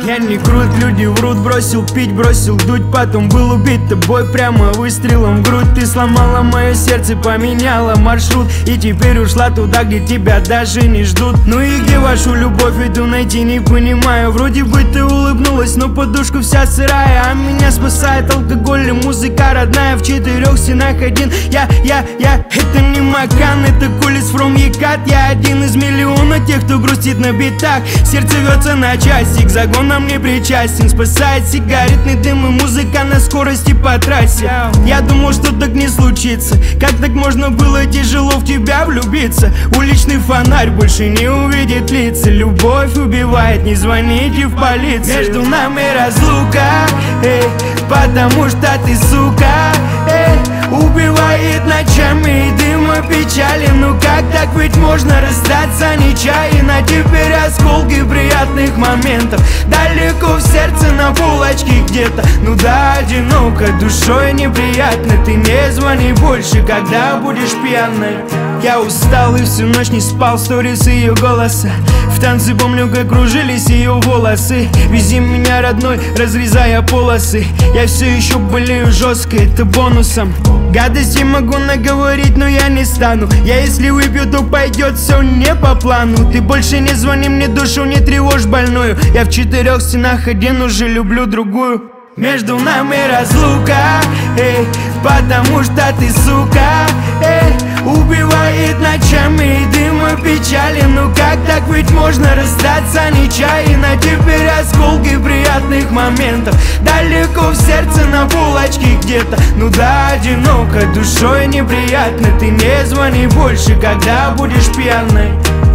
Я не крут, люди врут, бросил пить, бросил дуть, потом был убит тобой прямо выстрелом в грудь. Ты сломала мое сердце, поменяла маршрут, и теперь ушла туда, где тебя даже не ждут. Ну и где вашу любовь иду найти, не понимаю. Вроде бы ты улыбнулась, но подушка вся сырая, а меня спасает алкоголь и музыка родная. В 4 стенах один я. Это не Макан, это Кулис from Екат. Я один из миллиона тех, кто грустит на битах. Сердце рвется на части, к загонам не причастен. Спасает сигаретный дым и музыка на скорости по трассе. Я думал, что так не случится. Как так можно было тяжело в тебя влюбиться? Уличный фонарь больше не увидит лица. Любовь убивает, не звоните в полицию. Между нами разлука, потому что ты, сука, убивает ночами и дыма печали. Ну как так ведь можно расстаться нечаянно? Теперь осколки приятных моментов далеко в сердце на полочке где-то. Ну да, одиноко, душой неприятно. Ты не звони больше, когда будешь пьяной. Я устал и всю ночь не спал, сторис ее голоса. В танце помню, как кружились ее волосы. Вези меня, родной, разрезая полосы. Я все еще болею жестко, это бонусом. Гадости могу наговорить, но я не стану. Я если выпью, то пойдет все не по плану. Ты больше не звони мне, душу не тревожь больную. Я в 4 стенах один, уже люблю другую. Между нами разлука, потому что ты, сука, убивает ночами и дыма печали. Ну как так ведь можно расстаться нечаянно? Теперь осколки приятных моментов далеко в сердце на полочке где-то. Ну да, одиноко, душой неприятно. Ты не звони больше, когда будешь пьяной.